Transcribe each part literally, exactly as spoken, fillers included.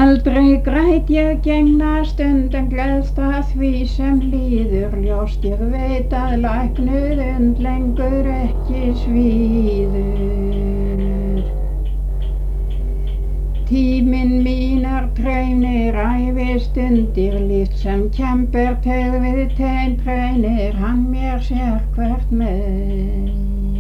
Aldrei græt ég gegna stundum gleðst að því sem líður, ljóst ég veit að læknuðund lengur ekki svíður. Tíminn mínar treinir ævistundir, líft sem kemper tegð við tein treinir hann mér sér hvert megin.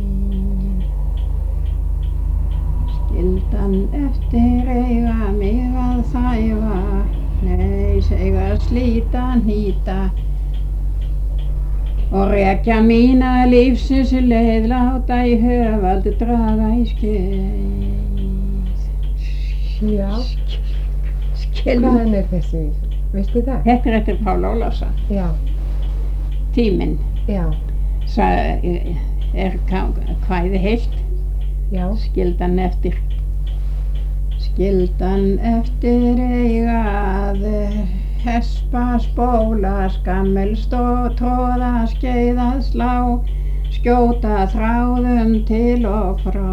Skyldan eftir eiga mig að þæfa, nei eiga slíta hnýta og rekja mína lífsins leið, láta í höfald draga í skeið. Já, Skil- hvaðan er þessi, veistu það? Þetta er eftir Pál Ólafsson. Já, Tíminn já, Sa- er ká- kvæði heilt. já, Skyldan eftir Skyldan eftir eiga að hespa spóla, skammels og tróða skeið að slá, skjóta þráðum til og frá.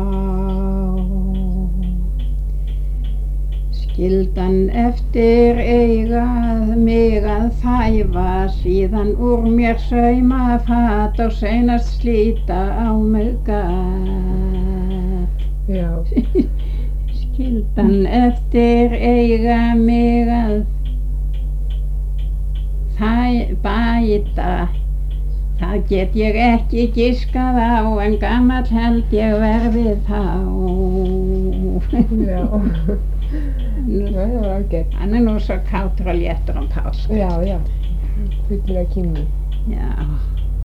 Skyldan eftir eiga mig að þæfa, síðan úr mér sauma fat og seinast slíta á mig gat. já, Skyldan eftir eiga mig að þæ- bæta, það get ég ekki giskað á, en gamall held ég verði þá. já, Nú- já, það var ágætt. Hann er nú svo kátur og léttur um páska. Já, já, fullur af kynni. Já.